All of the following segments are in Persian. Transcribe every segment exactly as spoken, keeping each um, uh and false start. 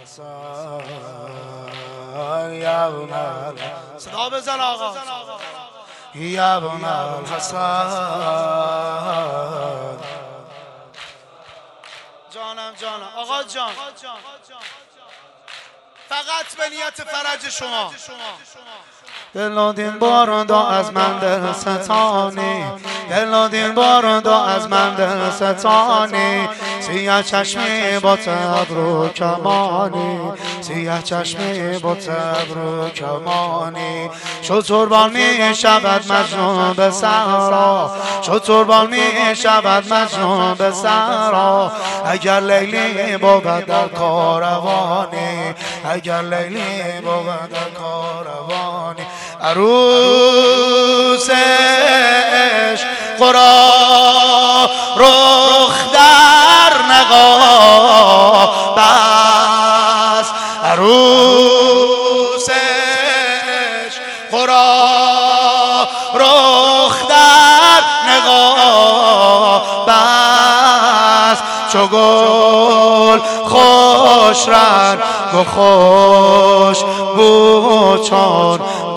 صدا بزن آقا. یا ابن الحسن جانم جانم آقا جان، فقط به نیت فرج شما. دل و دین بارد از من دل ستانی، دل و دین بارد از من دل ستانی، سیاه چشمی با تبرو کمانی، سیاه چشمی با تبرو کمانی. شد قربان می شود مجنون به صحرا، شد قربان می شود مجنون به صحرا. اگر لیلی بود در کاروانی، اگر لیلی بود در کاروانی. عروس عشق را رخ در نقاب است، عروس عشق را رخ در نقاب است. چو گل خوش رنگ و خوش بو چون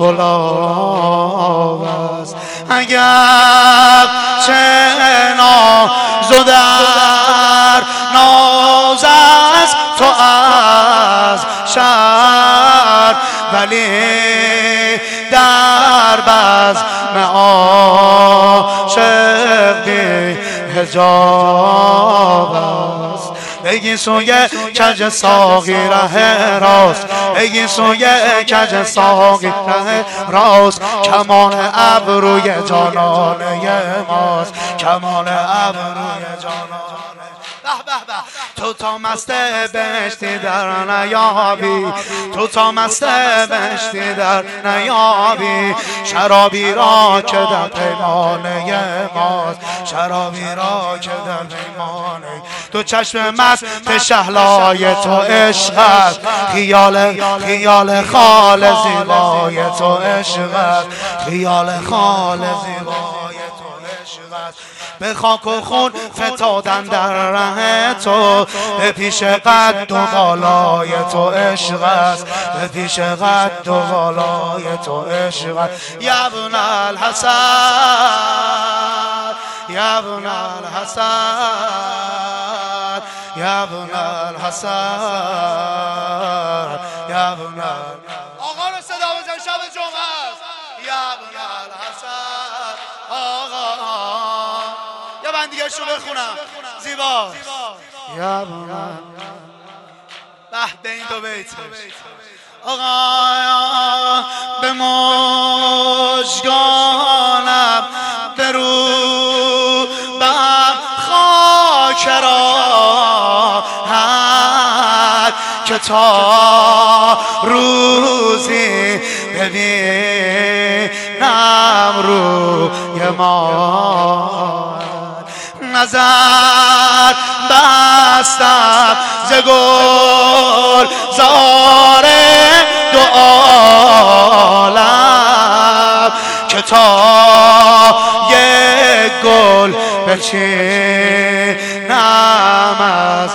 گلاب است. اگر چه ناز و در ناز است تو از شهر، ولی در بزم عاشق بی حجاب است. بگی سوی کج ساقی ره راست، بگی سوی کج ساقی ره راست. کمان ابروی جانانه ماست، کمان ابروی جانانه. تو تا مست بهشتی در نیابی، تو تا مست بهشتی در نیابی. شرابی را که در پیمانه ماست، شرابی را که در پیمانه. تو چشم مست شهلای تو عشق است، خیال خیال خال زیبای تو عشق است، خیال خال زیبای تو عشق است. به خاک و خون فتادن در ره تو، به پیش قد و بالای تو عشق است، به پیش قد و بالای تو عشق است. یا ابن الحسن، یا ابن الحسن، یا ابن الحسن، یا ابن. آقا رو صدا بزن، شب جمعه است. یا ابن الحسن. آقا یا من دیگه شو بخونم زیبا. یا ابن به به این دو بیت آقا به مژگانم برو بر خاک راحت، که تا روزی ببینم روی ما. نظر بستم ز گل زار دو عالم، که تا یک گل بچینم از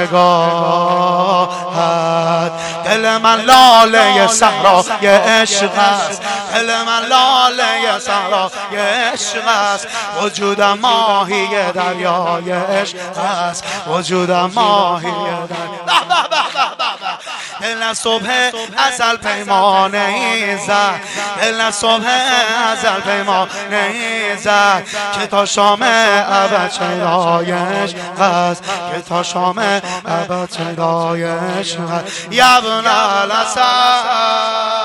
نگاهت. دل من لاله صحرای عشق است، دل من لاله صحرای عشق است. وجودم ماهی دریای عشق است، وجودم ماهی دریای. دل صبح ازل پیمانه ای زد، دل صبح ازل پیمانه ای زد، که تا شام ابد چرای عشق است، که تا شام ابد چرای عشق است. یا ابن الحسن.